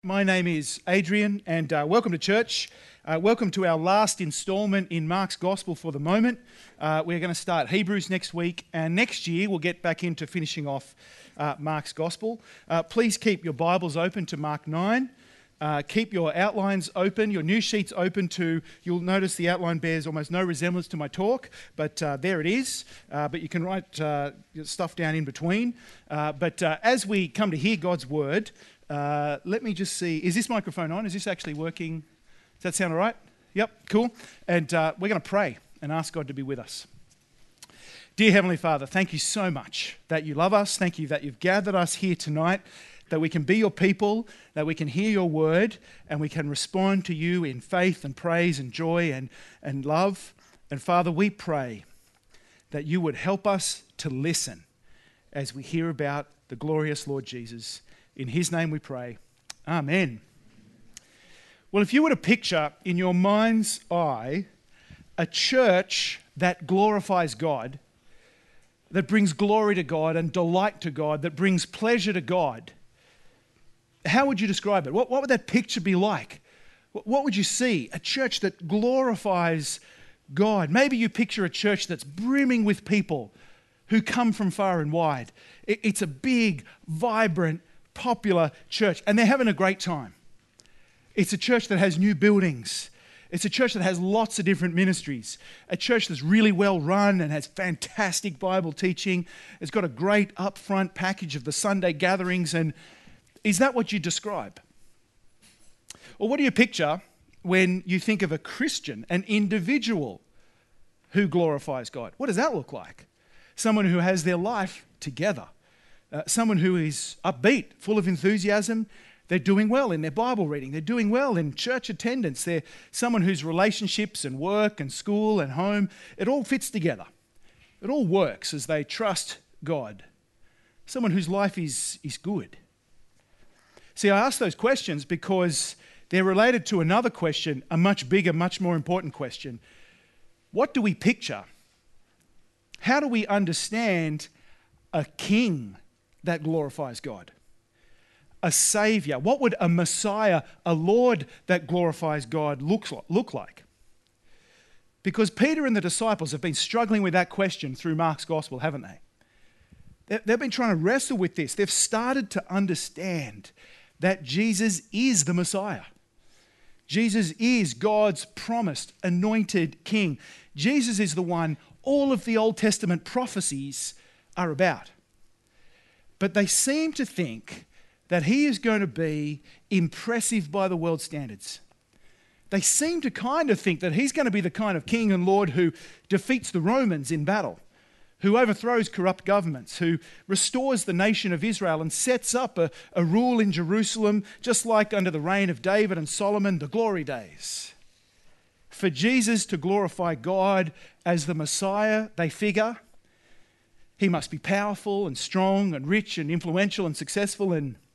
My name is Adrian, and welcome to church. Welcome to our last instalment in Mark's Gospel for the moment. We're going to start Hebrews next week, and next year we'll get back into finishing off Mark's Gospel. Please keep your Bibles open to Mark 9. Keep your outlines open, your news sheets open to, you'll notice the outline bears almost no resemblance to my talk, but there it is. But you can write stuff down in between. But as we come to hear God's word, let me just see, is this microphone on? Is this actually working? Does that sound all right? Yep, cool. And we're going to pray and ask God to be with us. Dear Heavenly Father, thank you so much that you love us. Thank you that you've gathered us here tonight, that we can be your people, that we can hear your word, and we can respond to you in faith and praise and joy and love. And Father, we pray that you would help us to listen as we hear about the glorious Lord Jesus. In his name we pray. Amen. Well, if you were to picture in your mind's eye a church that glorifies God, that brings glory to God and delight to God, that brings pleasure to God, how would you describe it? What would that picture be like? What would you see? A church that glorifies God. Maybe you picture a church that's brimming with people who come from far and wide. It's a big, vibrant, popular church, and they're having a great time. It's a church that has new buildings. It's a church that has lots of different ministries. A church that's really well run and has fantastic Bible teaching. It's got a great upfront package of the Sunday gatherings. And is that what you describe? Or what do you picture when you think of a Christian, an individual who glorifies God? What does that look like? Someone who has their life together. Someone who is upbeat, full of enthusiasm. They're doing well in their Bible reading. They're doing well in church attendance. They're someone whose relationships and work and school and home, it all fits together. It all works as they trust God. Someone whose life is good. See, I ask those questions because they're related to another question, a much bigger, much more important question. What do we picture? How do we understand a king that glorifies God? A savior? What would a Messiah, a Lord that glorifies God look like? Because Peter and the disciples have been struggling with that question through Mark's Gospel, haven't they? They've been trying to wrestle with this. They've started to understand that Jesus is the Messiah. Jesus is God's promised, anointed king. Jesus is the one all of the Old Testament prophecies are about. But they seem to think that he is going to be impressive by the world's standards. They seem to kind of think that he's going to be the kind of king and Lord who defeats the Romans in battle, who overthrows corrupt governments, who restores the nation of Israel and sets up a rule in Jerusalem, just like under the reign of David and Solomon, the glory days. For Jesus to glorify God as the Messiah, they figure, he must be powerful and strong and rich and influential and successful.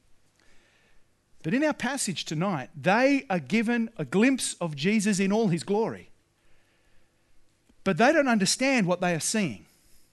But in our passage tonight, they are given a glimpse of Jesus in all his glory. But they don't understand what they are seeing.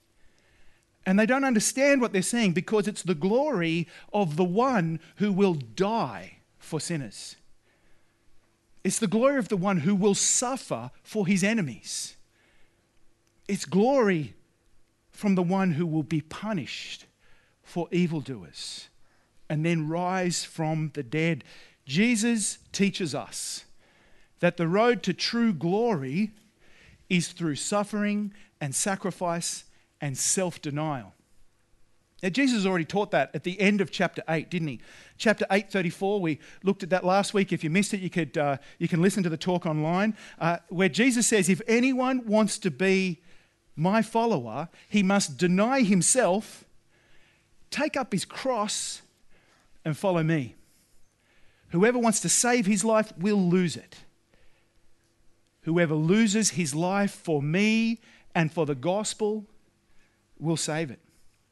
And they don't understand what they're seeing because it's the glory of the one who will die for sinners. It's the glory of the one who will suffer for his enemies. It's glory from the one who will be punished for evildoers and then rise from the dead. Jesus teaches us that the road to true glory is through suffering and sacrifice and self-denial. Now, Jesus already taught that at the end of chapter 8, didn't he? Chapter 8:34, we looked at that last week. If you missed it, you can listen to the talk online, where Jesus says, if anyone wants to be my follower, he must deny himself, take up his cross, and follow me. Whoever wants to save his life will lose it. Whoever loses his life for me and for the gospel will save it.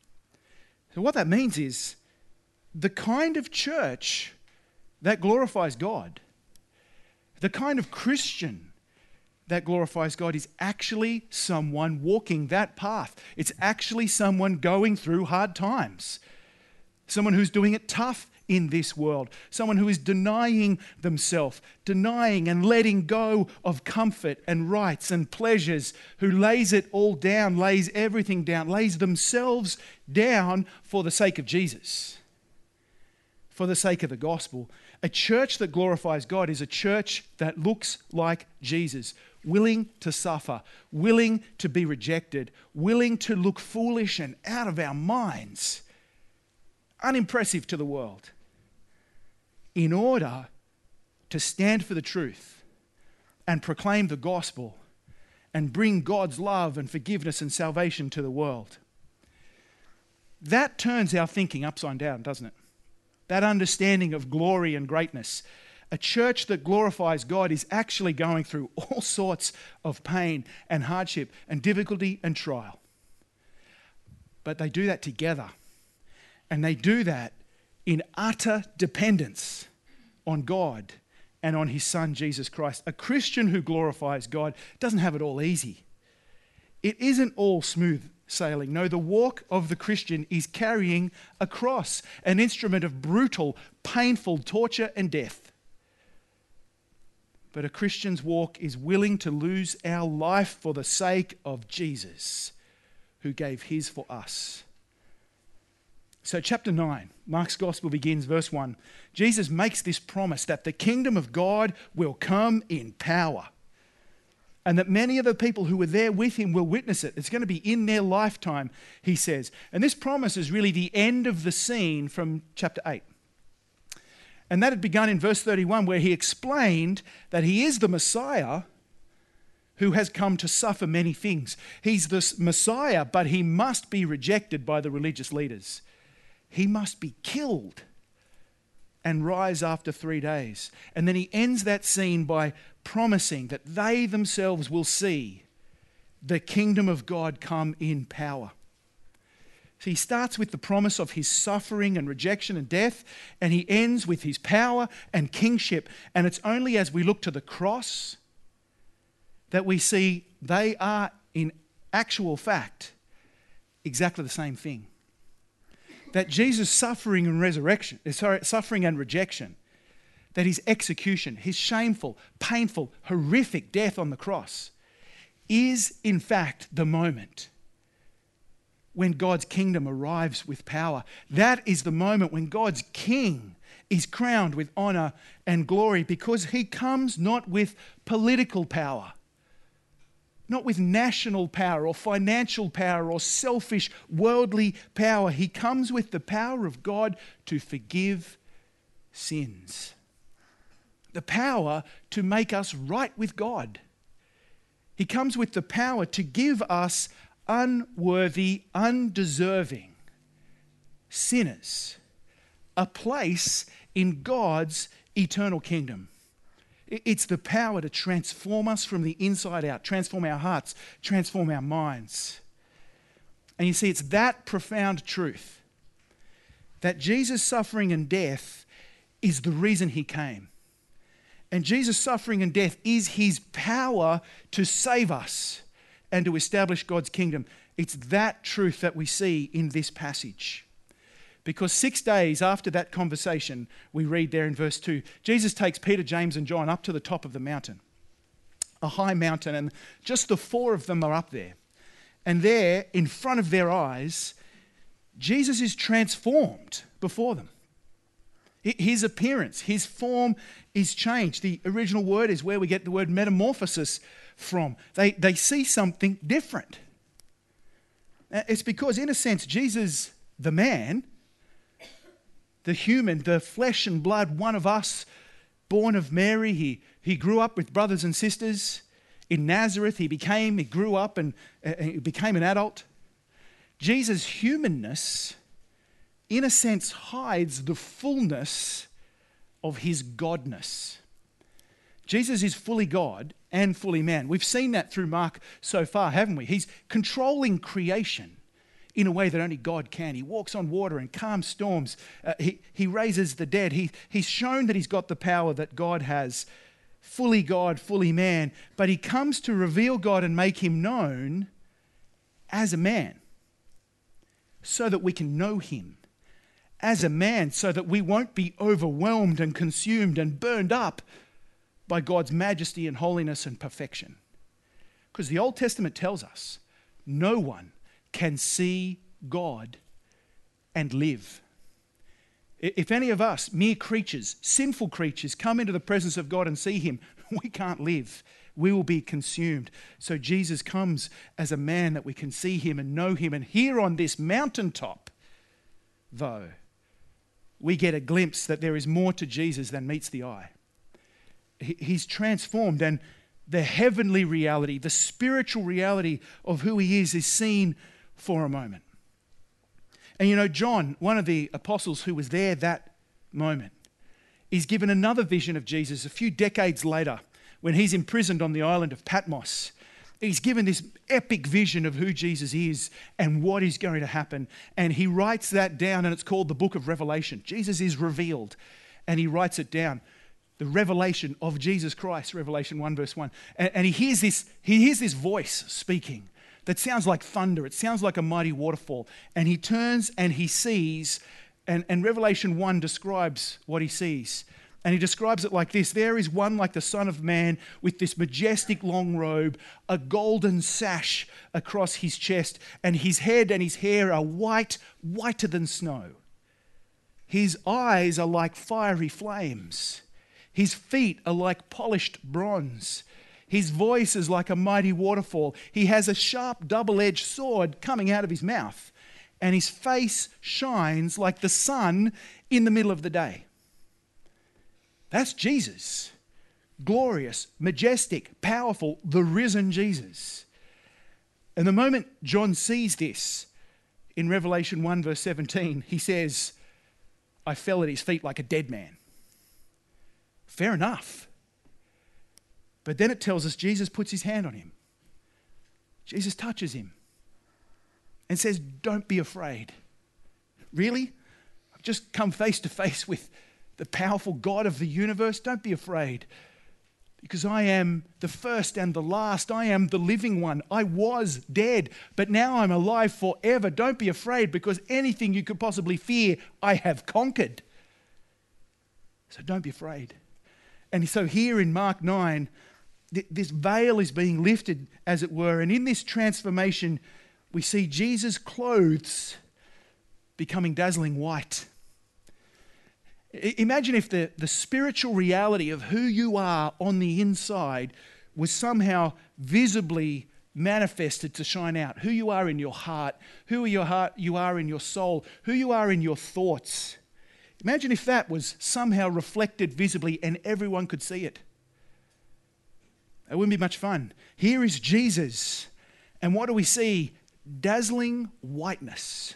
So what that means is the kind of church that glorifies God, the kind of Christian that glorifies God is actually someone walking that path. It's actually someone going through hard times. Someone who's doing it tough in this world. Someone who is denying themselves, denying and letting go of comfort and rights and pleasures, who lays it all down, lays everything down, lays themselves down for the sake of Jesus, for the sake of the gospel. A church that glorifies God is a church that looks like Jesus, willing to suffer, willing to be rejected, willing to look foolish and out of our minds, unimpressive to the world, in order to stand for the truth and proclaim the gospel and bring God's love and forgiveness and salvation to the world. That turns our thinking upside down, doesn't it? That understanding of glory and greatness. A church that glorifies God is actually going through all sorts of pain and hardship and difficulty and trial. But they do that together. And they do that in utter dependence on God and on his Son, Jesus Christ. A Christian who glorifies God doesn't have it all easy. It isn't all smooth sailing. No, the walk of the Christian is carrying a cross, an instrument of brutal, painful torture and death. But a Christian's walk is willing to lose our life for the sake of Jesus, who gave his for us. So chapter 9, Mark's Gospel begins, verse 1. Jesus makes this promise that the kingdom of God will come in power, and that many of the people who were there with him will witness it. It's going to be in their lifetime, he says. And this promise is really the end of the scene from chapter 8. And that had begun in verse 31, where he explained that he is the Messiah who has come to suffer many things. He's the Messiah, but he must be rejected by the religious leaders. He must be killed and rise after 3 days. And then he ends that scene by promising that they themselves will see the kingdom of God come in power. So he starts with the promise of his suffering and rejection and death, and he ends with his power and kingship. And it's only as we look to the cross that we see they are, in actual fact, exactly the same thing. That Jesus' suffering and rejection, that his execution, his shameful, painful, horrific death on the cross, is in fact the moment when God's kingdom arrives with power. That is the moment when God's king is crowned with honor and glory, because he comes not with political power, not with national power or financial power or selfish worldly power. He comes with the power of God to forgive sins, the power to make us right with God. He comes with the power to give us unworthy, undeserving sinners a place in God's eternal kingdom. It's the power to transform us from the inside out, transform our hearts, transform our minds. And you see, it's that profound truth that Jesus' suffering and death is the reason he came. And Jesus' suffering and death is his power to save us and to establish God's kingdom. It's that truth that we see in this passage. Because 6 days after that conversation, we read there in verse 2, Jesus takes Peter, James, and John up to the top of the mountain, a high mountain, and just the four of them are up there. And there, in front of their eyes, Jesus is transformed before them. His appearance, his form is changed. The original word is where we get the word metamorphosis from. They see something different. It's because, in a sense, Jesus, the man, the human, the flesh and blood, one of us, born of Mary, he grew up with brothers and sisters in Nazareth. He grew up and he became an adult. Jesus' humanness, in a sense, hides the fullness of his godness. Jesus is fully God and fully man. We've seen that through Mark so far, haven't we? He's controlling creation in a way that only God can. He walks on water and calms storms. He raises the dead. He's shown that he's got the power that God has. Fully God, fully man. But he comes to reveal God and make him known as a man so that we can know him as a man so that we won't be overwhelmed and consumed and burned up by God's majesty and holiness and perfection. Because the Old Testament tells us no one can see God and live. If any of us, mere creatures, sinful creatures, come into the presence of God and see him, we can't live. We will be consumed. So Jesus comes as a man that we can see him and know him. And here on this mountaintop, though, we get a glimpse that there is more to Jesus than meets the eye. He's transformed, and the heavenly reality, the spiritual reality of who he is seen for a moment. And you know, John, one of the apostles who was there that moment, is given another vision of Jesus a few decades later when he's imprisoned on the island of Patmos. He's given this epic vision of who Jesus is and what is going to happen. And he writes that down, and it's called the book of Revelation. Jesus is revealed, and he writes it down. The revelation of Jesus Christ, Revelation 1 verse 1. And he hears this voice speaking that sounds like thunder. It sounds like a mighty waterfall. And he turns and he sees, and Revelation 1 describes what he sees. And he describes it like this: there is one like the Son of Man with this majestic long robe, a golden sash across his chest, and his head and his hair are whiter than snow. His eyes are like fiery flames. His feet are like polished bronze. His voice is like a mighty waterfall. He has a sharp double-edged sword coming out of his mouth, and his face shines like the sun in the middle of the day. That's Jesus. Glorious, majestic, powerful, the risen Jesus. And the moment John sees this in Revelation 1 verse 17, he says, I fell at his feet like a dead man. Fair enough. But then it tells us Jesus puts his hand on him. Jesus touches him and says, don't be afraid. Really? I've just come face to face with the powerful God of the universe. Don't be afraid, because I am the first and the last. I am the living one. I was dead, but now I'm alive forever. Don't be afraid, because anything you could possibly fear, I have conquered. So don't be afraid. And so here in Mark 9, this veil is being lifted, as it were. And in this transformation, we see Jesus' clothes becoming dazzling white. Imagine if the spiritual reality of who you are on the inside was somehow visibly manifested to shine out. Who you are in your heart, who you are in your soul, who you are in your thoughts. Imagine if that was somehow reflected visibly and everyone could see it. It wouldn't be much fun. Here is Jesus. And what do we see? Dazzling whiteness.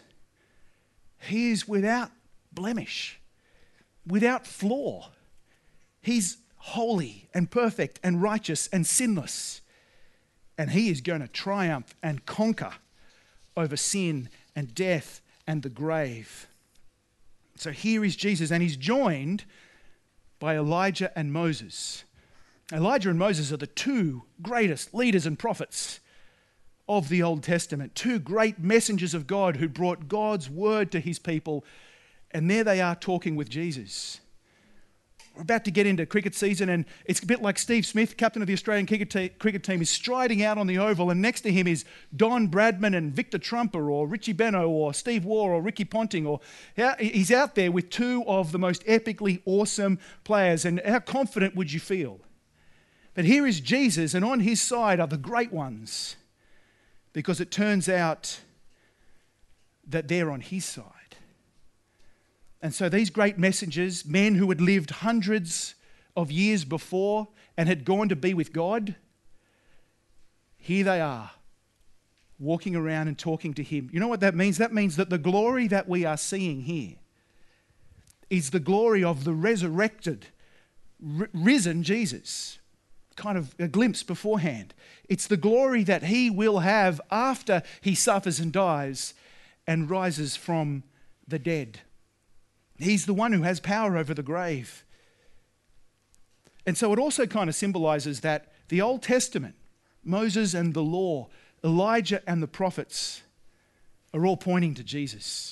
He is without blemish, without flaw. He's holy and perfect and righteous and sinless. And he is going to triumph and conquer over sin and death and the grave. So here is Jesus, and he's joined by Elijah and Moses. Elijah and Moses are the two greatest leaders and prophets of the Old Testament, two great messengers of God who brought God's word to his people, and there they are talking with Jesus. We're about to get into cricket season, and it's a bit like Steve Smith, captain of the Australian cricket team, is striding out on the oval, and next to him is Don Bradman and Victor Trumper or Richie Benaud or Steve Waugh or Ricky Ponting. He's out there with two of the most epically awesome players, and how confident would you feel? But here is Jesus, and on his side are the great ones, because it turns out that they're on his side. And so these great messengers, men who had lived hundreds of years before and had gone to be with God, here they are, walking around and talking to him. You know what that means? That means that the glory that we are seeing here is the glory of the resurrected, risen Jesus. Kind of a glimpse beforehand. It's the glory that he will have after he suffers and dies and rises from the dead. He's the one who has power over the grave. And so it also kind of symbolizes that the Old Testament, Moses and the law, Elijah and the prophets are all pointing to Jesus.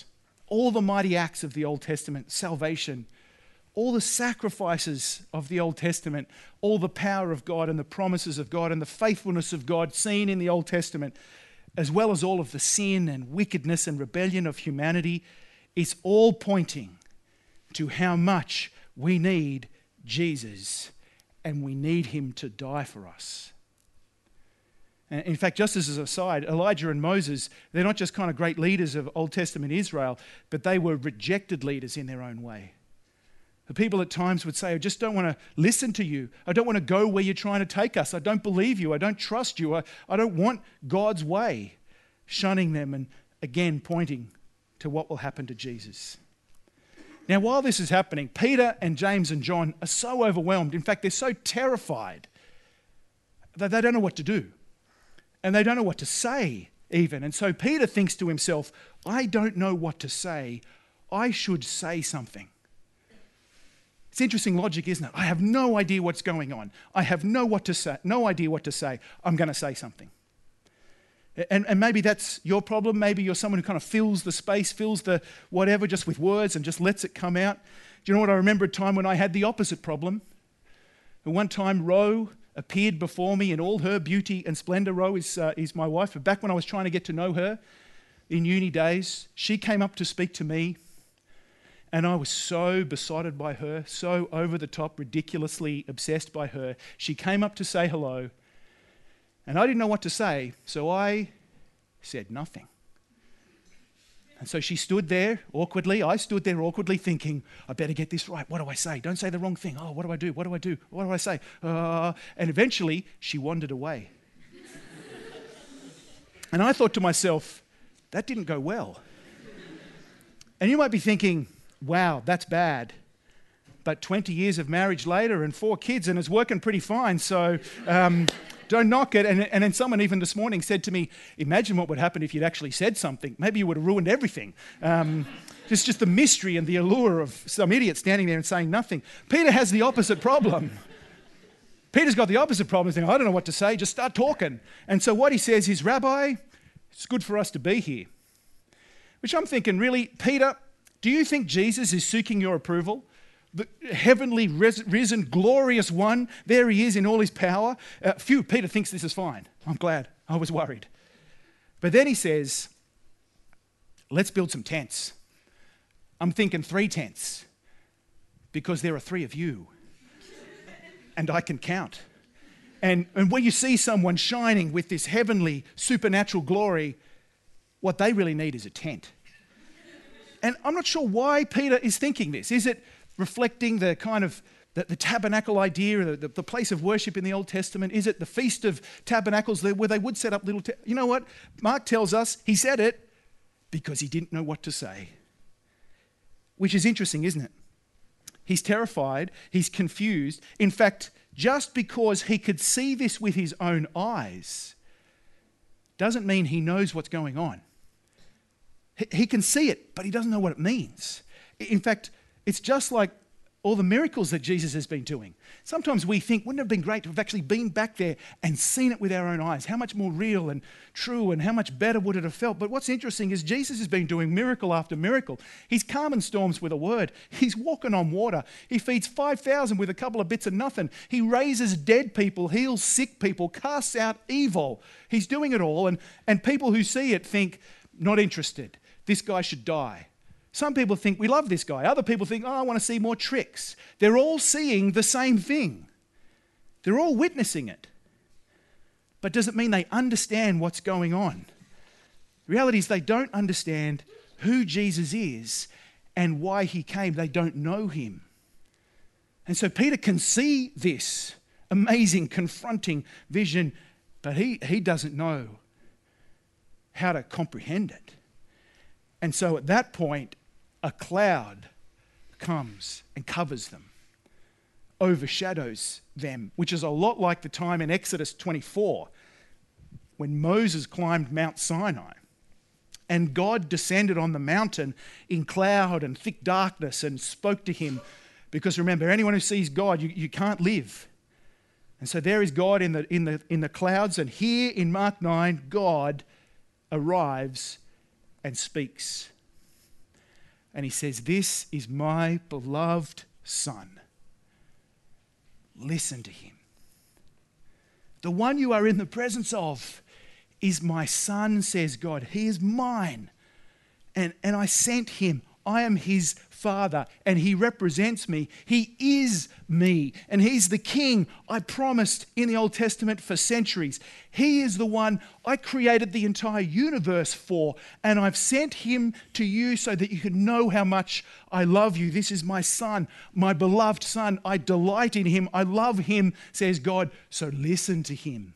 all the mighty acts of the Old Testament, salvation, all the sacrifices of the Old Testament, all the power of God and the promises of God and the faithfulness of God seen in the Old Testament, as well as all of the sin and wickedness and rebellion of humanity, it's all pointing to how much we need Jesus and we need him to die for us. In fact, just as an aside, Elijah and Moses, they're not just kind of great leaders of Old Testament Israel, but they were rejected leaders in their own way. The people at times would say, I just don't want to listen to you. I don't want to go where you're trying to take us. I don't believe you. I don't trust you. I don't want God's way. Shunning them and again pointing to what will happen to Jesus. Now, while this is happening, Peter and James and John are so overwhelmed. In fact, they're so terrified that they don't know what to do. And they don't know what to say even. And so Peter thinks to himself, I don't know what to say. I should say something. It's interesting logic, isn't it? I have no idea what's going on. I have no idea what to say. I'm going to say something. And maybe that's your problem. Maybe you're someone who kind of fills the space, fills the whatever just with words and just lets it come out. Do you know what? I remember a time when I had the opposite problem. And one time, Ro appeared before me in all her beauty and splendor. Ro is my wife. But back when I was trying to get to know her in uni days, she came up to speak to me. And I was so besotted by her, so over the top, ridiculously obsessed by her. She came up to say hello. And I didn't know what to say, so I said nothing. And so she stood there awkwardly. I stood there awkwardly thinking, I better get this right. What do I say? Don't say the wrong thing. Oh, what do I do? What do I do? What do I say? And eventually, she wandered away. And I thought to myself, that didn't go well. And you might be thinking, wow, that's bad. But 20 years of marriage later and 4 kids, and it's working pretty fine, so don't knock it. And then someone even this morning said to me, imagine what would happen if you'd actually said something. Maybe you would have ruined everything. Just the mystery and the allure of some idiot standing there and saying nothing. Peter has the opposite problem. Peter's got the opposite problem. He's thinking, I don't know what to say, just start talking. And so what he says is, Rabbi, it's good for us to be here. Which I'm thinking, really, Peter, do you think Jesus is seeking your approval? The heavenly, risen, glorious one, there he is in all his power. Peter thinks this is fine. I'm glad. I was worried. But then he says, let's build some tents. I'm thinking 3 tents because there are 3 of you and I can count. And when you see someone shining with this heavenly, supernatural glory, what they really need is a tent. And I'm not sure why Peter is thinking this. Is it reflecting the kind of the tabernacle idea, the place of worship in the Old Testament? Is it the Feast of Tabernacles where they would set up little... You know what? Mark tells us he said it because he didn't know what to say. Which is interesting, isn't it? He's terrified. He's confused. In fact, just because he could see this with his own eyes doesn't mean he knows what's going on. He can see it, but he doesn't know what it means. In fact, it's just like all the miracles that Jesus has been doing. Sometimes we think, wouldn't it have been great to have actually been back there and seen it with our own eyes? How much more real and true and how much better would it have felt? But what's interesting is Jesus has been doing miracle after miracle. He's calming storms with a word. He's walking on water. He feeds 5,000 with a couple of bits of nothing. He raises dead people, heals sick people, casts out evil. He's doing it all. And people who see it think, not interested. This guy should die. Some people think we love this guy. Other people think, I want to see more tricks. They're all seeing the same thing. They're all witnessing it. But does it mean they understand what's going on? The reality is they don't understand who Jesus is and why he came. They don't know him. And so Peter can see this amazing, confronting vision, but he doesn't know how to comprehend it. And so at that point, a cloud comes and covers them, overshadows them, which is a lot like the time in Exodus 24 when Moses climbed Mount Sinai and God descended on the mountain in cloud and thick darkness and spoke to him. Because remember, anyone who sees God, you can't live. And so there is God in the clouds, and here in Mark 9, God arrives and speaks. And he says, "This is my beloved Son. Listen to him. The one you are in the presence of is my Son," says God. "He is mine. And I sent him. I am his Father, and he represents me. He is me, and he's the King I promised in the Old Testament for centuries. He is the one I created the entire universe for, and I've sent him to you so that you can know how much I love you. This is my Son, my beloved Son. I delight in him. I love him," says God. "So listen to him."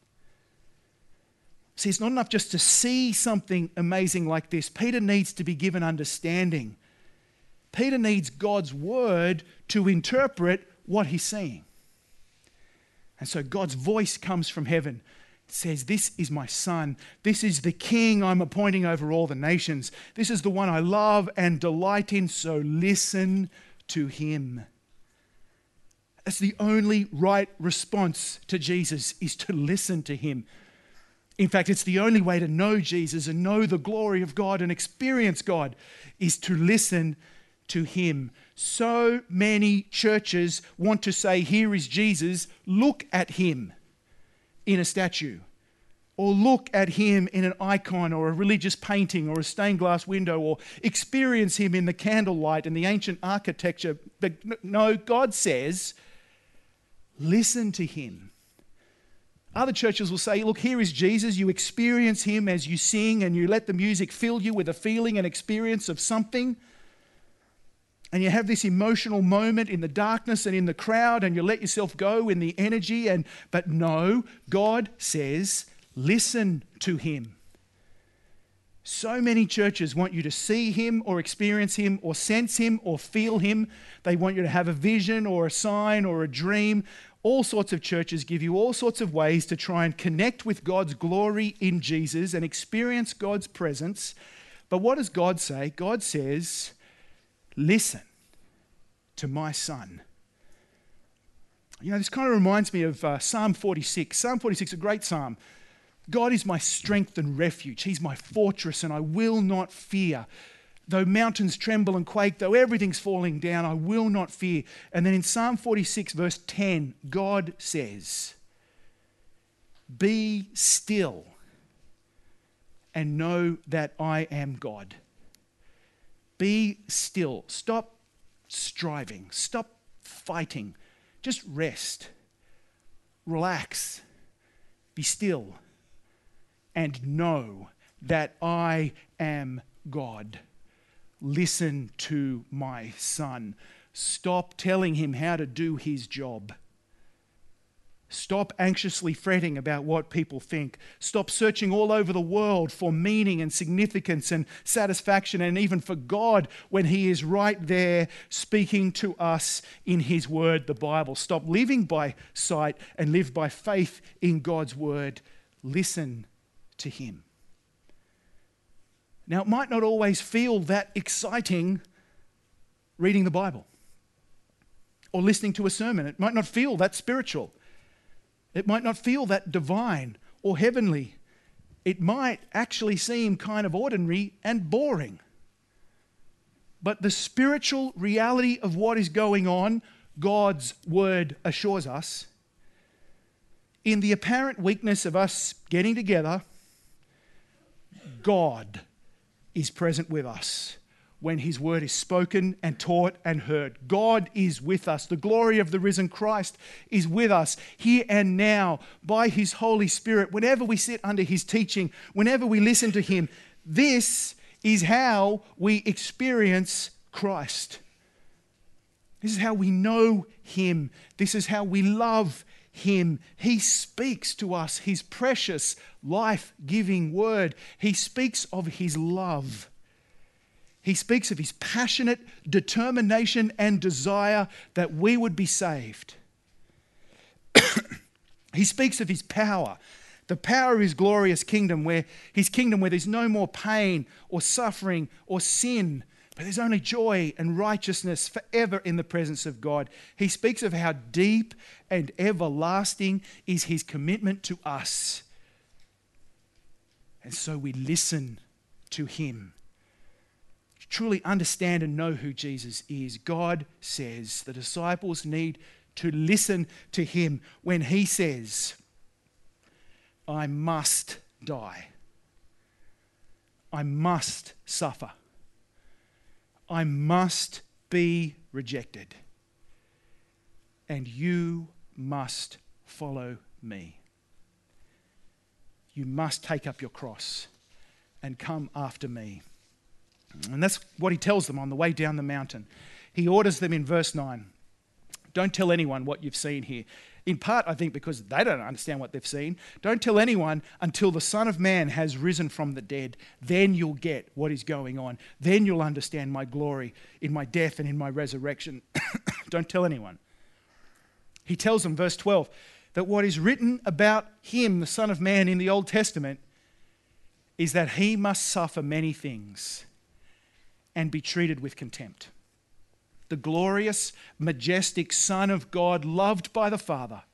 See, it's not enough just to see something amazing like this. Peter needs to be given understanding. Peter needs God's word to interpret what he's seeing. And so God's voice comes from heaven. It says, "This is my Son. This is the King I'm appointing over all the nations. This is the one I love and delight in, so listen to him." That's the only right response to Jesus, is to listen to him. In fact, it's the only way to know Jesus and know the glory of God and experience God, is to listen to him. So many churches want to say, "Here is Jesus, look at him in a statue," or "Look at him in an icon or a religious painting or a stained glass window," or "Experience him in the candlelight and the ancient architecture." But no, God says, listen to him. Other churches will say, "Look, here is Jesus. You experience him as you sing, and you let the music fill you with a feeling and experience of something. And you have this emotional moment in the darkness and in the crowd, and you let yourself go in the energy." But no, God says, listen to him. So many churches want you to see him or experience him or sense him or feel him. They want you to have a vision or a sign or a dream. All sorts of churches give you all sorts of ways to try and connect with God's glory in Jesus and experience God's presence. But what does God say? God says, listen to my Son. You know, this kind of reminds me of Psalm 46. Psalm 46, a great psalm. "God is my strength and refuge. He's my fortress, and I will not fear. Though mountains tremble and quake, though everything's falling down, I will not fear." And then in Psalm 46, verse 10, God says, "Be still and know that I am God." Be still. Stop striving. Stop fighting. Just rest. Relax. Be still. And know that I am God. Listen to my Son. Stop telling him how to do his job. Stop anxiously fretting about what people think. Stop searching all over the world for meaning and significance and satisfaction, and even for God, when he is right there speaking to us in his word, the Bible. Stop living by sight and live by faith in God's word. Listen to him. Now, it might not always feel that exciting reading the Bible or listening to a sermon. It might not feel that spiritual. It might not feel that divine or heavenly. It might actually seem kind of ordinary and boring. But the spiritual reality of what is going on, God's word assures us, in the apparent weakness of us getting together, God is present with us when his word is spoken and taught and heard. God is with us. The glory of the risen Christ is with us here and now by his Holy Spirit. Whenever we sit under his teaching, whenever we listen to him, this is how we experience Christ. This is how we know him. This is how we love him. He speaks to us his precious, life-giving word. He speaks of his love. He speaks of his passionate determination and desire that we would be saved. He speaks of his power, the power of his glorious kingdom, where there's no more pain or suffering or sin, but there's only joy and righteousness forever in the presence of God. He speaks of how deep and everlasting is his commitment to us. And so we listen to him. truly understand and know who Jesus is, God says the disciples need to listen to him when he says, I must die. I must suffer. I must be rejected. And you must follow me. You must take up your cross and come after me. And that's what he tells them on the way down the mountain. He orders them in verse 9, don't tell anyone what you've seen here. In part, I think, because they don't understand what they've seen. Don't tell anyone until the Son of Man has risen from the dead. Then you'll get what is going on. Then you'll understand my glory in my death and in my resurrection. Don't tell anyone. He tells them, verse 12, that what is written about him, the Son of Man, in the Old Testament is that he must suffer many things and be treated with contempt. The glorious, majestic Son of God, loved by the Father,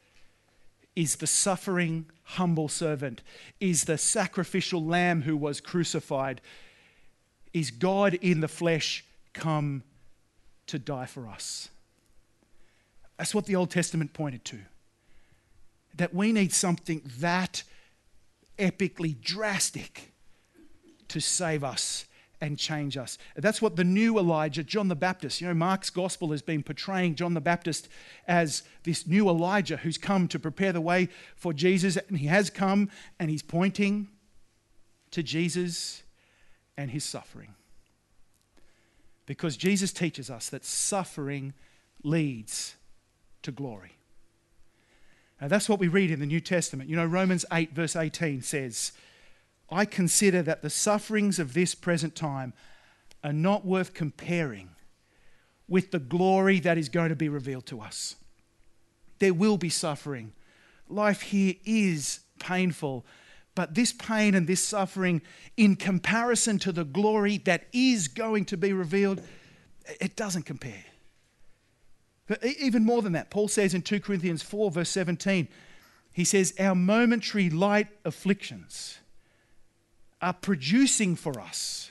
is the suffering, humble servant, is the sacrificial lamb who was crucified, is God in the flesh come to die for us. That's what the Old Testament pointed to. That we need something that epically drastic to save us and change us. That's what the new Elijah, John the Baptist, Mark's gospel has been portraying John the Baptist as this new Elijah who's come to prepare the way for Jesus, and he has come and he's pointing to Jesus and his suffering. Because Jesus teaches us that suffering leads to glory. Now that's what we read in the New Testament. Romans 8 verse 18 says, I consider that the sufferings of this present time are not worth comparing with the glory that is going to be revealed to us. There will be suffering. Life here is painful, but this pain and this suffering, in comparison to the glory that is going to be revealed, it doesn't compare. But even more than that, Paul says in 2 Corinthians 4 verse 17, he says, our momentary light afflictions are producing for us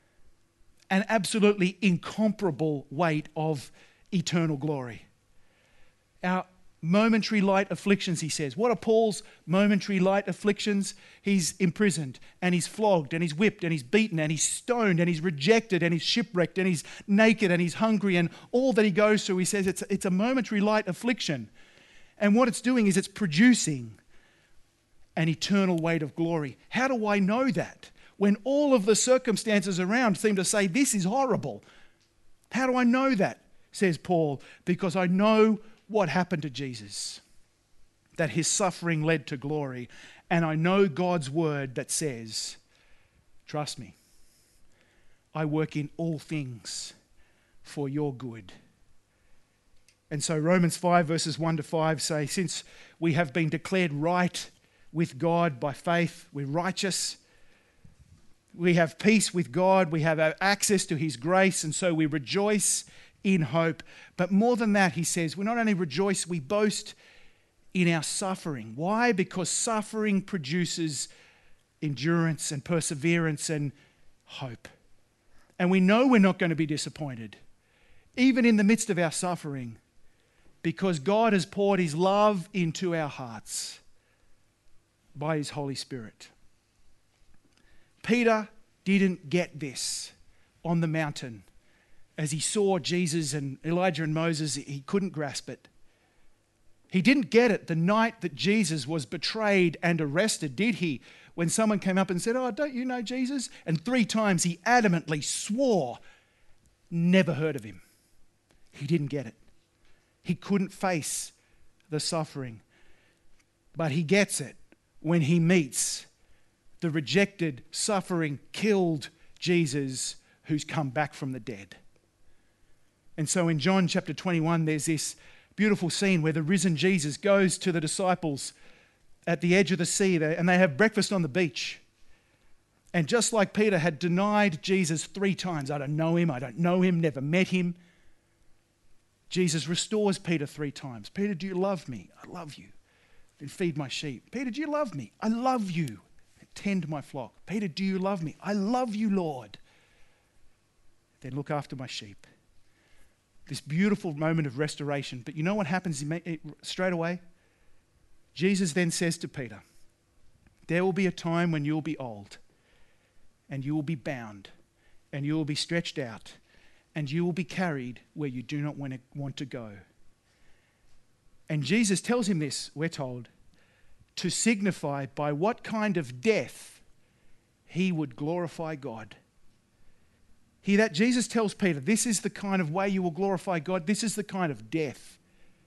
an absolutely incomparable weight of eternal glory. Our momentary light afflictions, he says. What are Paul's momentary light afflictions? He's imprisoned and he's flogged and he's whipped and he's beaten and he's stoned and he's rejected and he's shipwrecked and he's naked and he's hungry, and all that he goes through, he says it's a momentary light affliction. And what it's doing is it's producing an eternal weight of glory. How do I know that? When all of the circumstances around seem to say, this is horrible. How do I know that? Says Paul, because I know what happened to Jesus, that his suffering led to glory. And I know God's word that says, trust me, I work in all things for your good. And so Romans 5 verses 1 to 5 say, since we have been declared right with God by faith, we're righteous. We have peace with God. We have access to his grace. And so we rejoice in hope. But more than that, he says, we not only rejoice, we boast in our suffering. Why? Because suffering produces endurance and perseverance and hope. And we know we're not going to be disappointed, even in the midst of our suffering, because God has poured his love into our hearts by his Holy Spirit. Peter didn't get this on the mountain. As he saw Jesus and Elijah and Moses, he couldn't grasp it. He didn't get it the night that Jesus was betrayed and arrested, did he? When someone came up and said, oh, don't you know Jesus? And 3 times he adamantly swore, never heard of him. He didn't get it. He couldn't face the suffering. But he gets it when he meets the rejected, suffering, killed Jesus who's come back from the dead. And so in John chapter 21, there's this beautiful scene where the risen Jesus goes to the disciples at the edge of the sea there, and they have breakfast on the beach. And just like Peter had denied Jesus 3 times, I don't know him, never met him, Jesus restores Peter 3 times. Peter, do you love me? I love you. Then feed my sheep. Peter, do you love me? I love you. Tend my flock. Peter, do you love me? I love you, Lord. then look after my sheep. This beautiful moment of restoration. But you know what happens straight away? Jesus then says to Peter, there will be a time when you will be old, and you will be bound, and you will be stretched out, and you will be carried where you do not want to go. And Jesus tells him this, we're told, to signify by what kind of death he would glorify God. Hear that? Jesus tells Peter, this is the kind of way you will glorify God. This is the kind of death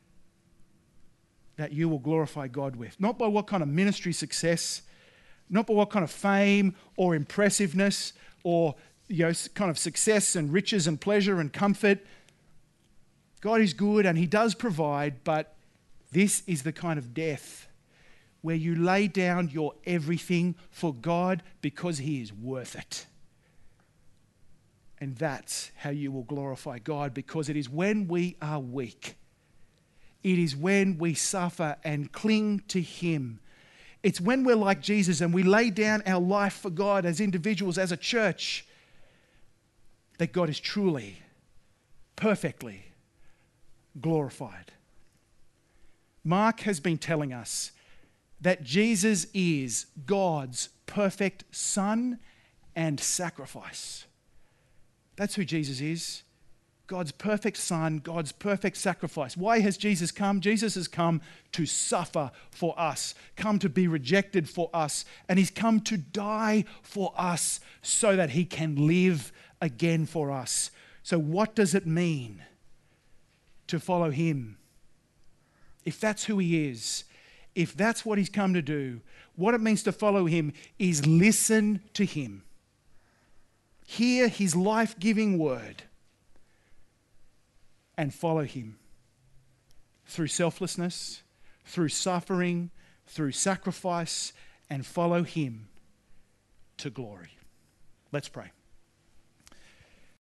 that you will glorify God with. Not by what kind of ministry success, not by what kind of fame or impressiveness or kind of success and riches and pleasure and comfort. God is good and he does provide, but this is the kind of death where you lay down your everything for God because he is worth it. And that's how you will glorify God, because it is when we are weak. It is when we suffer and cling to him. It's when we're like Jesus and we lay down our life for God as individuals, as a church, that God is truly, perfectly glorified. Mark has been telling us that Jesus is God's perfect Son and sacrifice. That's who Jesus is. God's perfect Son, God's perfect sacrifice. Why has Jesus come? Jesus has come to suffer for us, come to be rejected for us, and he's come to die for us so that he can live again for us. So what does it mean to follow him? If that's who he is, if that's what he's come to do, what it means to follow him is listen to him. Hear his life-giving word and follow him through selflessness, through suffering, through sacrifice, and follow him to glory. Let's pray.